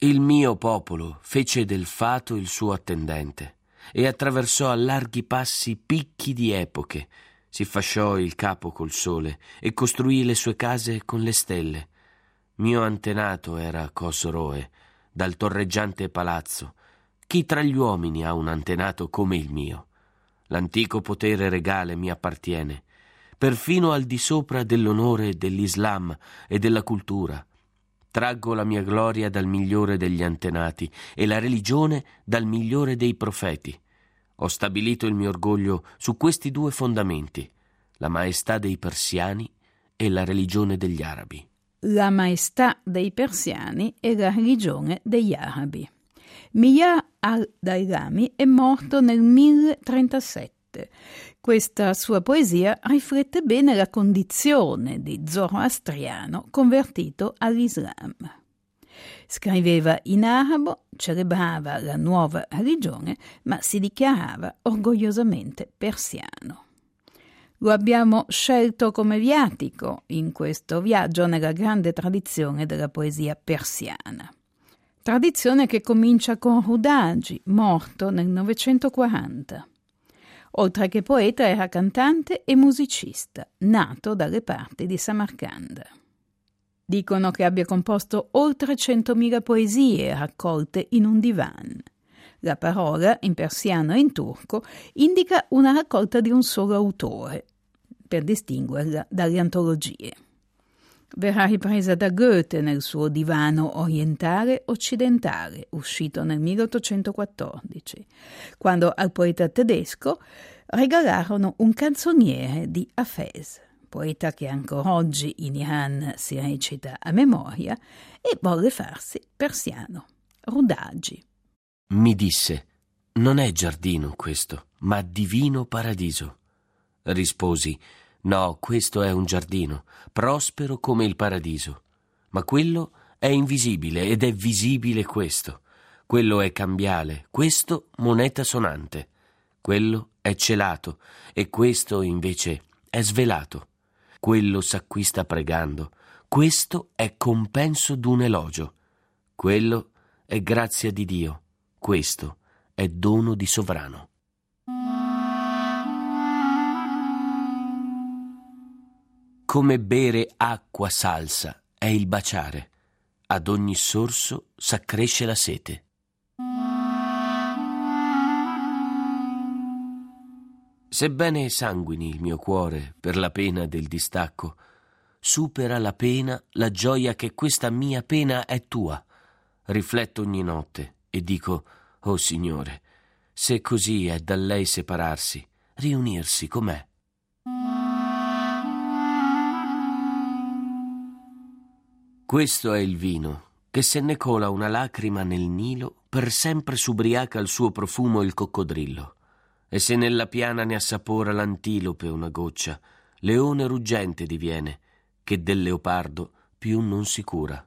Il mio popolo fece del fato il suo attendente e attraversò a larghi passi picchi di epoche, si fasciò il capo col sole e costruì le sue case con le stelle. Mio antenato era Cosroe, dal torreggiante palazzo. Chi tra gli uomini ha un antenato come il mio? L'antico potere regale mi appartiene, perfino al di sopra dell'onore dell'Islam e della cultura. Traggo la mia gloria dal migliore degli antenati e la religione dal migliore dei profeti. Ho stabilito il mio orgoglio su questi due fondamenti, la maestà dei persiani e la religione degli arabi. La maestà dei persiani e la religione degli arabi. Mihya al-Dailami è morto nel 1037. Questa sua poesia riflette bene la condizione di zoroastriano convertito all'Islam. Scriveva in arabo, celebrava la nuova religione, ma si dichiarava orgogliosamente persiano. Lo abbiamo scelto come viatico in questo viaggio nella grande tradizione della poesia persiana. Tradizione che comincia con Rudagi, morto nel 940. Oltre che poeta era cantante e musicista, nato dalle parti di Samarcanda. Dicono che abbia composto oltre 100.000 poesie raccolte in un divan. La parola, in persiano e in turco, indica una raccolta di un solo autore, per distinguerla dalle antologie. Verrà ripresa da Goethe nel suo Divano orientale occidentale, uscito nel 1814, quando al poeta tedesco regalarono un canzoniere di Hafez, poeta che ancora oggi in Iran si recita a memoria, e volle farsi persiano, Rudagi. Mi disse: non è giardino questo, ma divino paradiso. Risposi: no, questo è un giardino, prospero come il paradiso. Ma quello è invisibile ed è visibile questo. Quello è cambiale, questo moneta sonante. Quello è celato e questo invece è svelato. Quello s'acquista pregando, questo è compenso d'un elogio. Quello è grazia di Dio, questo è dono di sovrano. Come bere acqua salsa è il baciare, ad ogni sorso s'accresce la sete. Sebbene sanguini il mio cuore per la pena del distacco, supera la pena la gioia che questa mia pena è tua. Rifletto ogni notte e dico: oh Signore, se così è da lei separarsi, riunirsi com'è? Questo è il vino, che se ne cola una lacrima nel Nilo, per sempre s'ubriaca al suo profumo il coccodrillo. E se nella piana ne assapora l'antilope una goccia, leone ruggente diviene, che del leopardo più non si cura.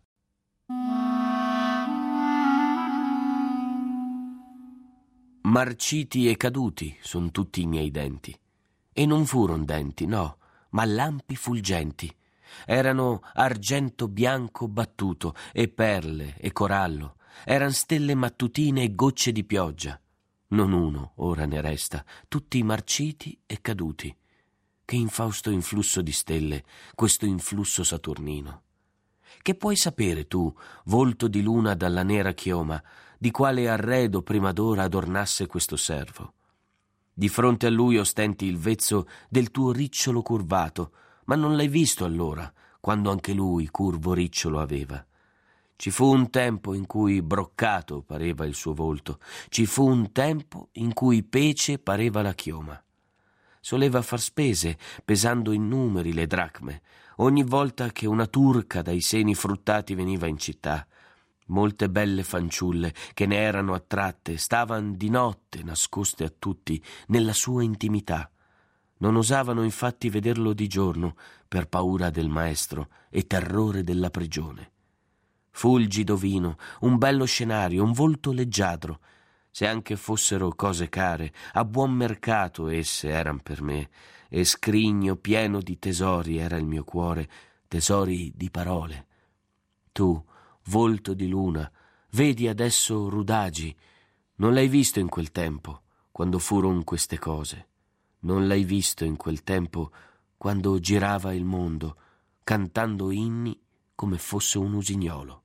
Marciti e caduti son tutti i miei denti, e non furon denti, no, ma lampi fulgenti. Erano argento bianco battuto, e perle e corallo, eran stelle mattutine e gocce di pioggia. Non uno ora ne resta, tutti marciti e caduti. Che infausto influsso di stelle, questo influsso saturnino. Che puoi sapere tu, volto di luna dalla nera chioma, di quale arredo prima d'ora adornasse questo servo? Di fronte a lui ostenti il vezzo del tuo ricciolo curvato, ma non l'hai visto allora, quando anche lui curvo ricciolo aveva. Ci fu un tempo in cui broccato pareva il suo volto, ci fu un tempo in cui pece pareva la chioma. Soleva far spese, pesando in numeri le dracme, ogni volta che una turca dai seni fruttati veniva in città. Molte belle fanciulle che ne erano attratte stavan di notte nascoste a tutti nella sua intimità. Non osavano infatti vederlo di giorno per paura del maestro e terrore della prigione. Fulgido vino, un bello scenario, un volto leggiadro. Se anche fossero cose care, a buon mercato esse eran per me, e scrigno pieno di tesori era il mio cuore, tesori di parole. Tu, volto di luna, Vedi adesso Rudagi, non l'hai visto in quel tempo, quando furono queste cose. Non l'hai visto in quel tempo, quando girava il mondo, cantando inni come fosse un usignolo.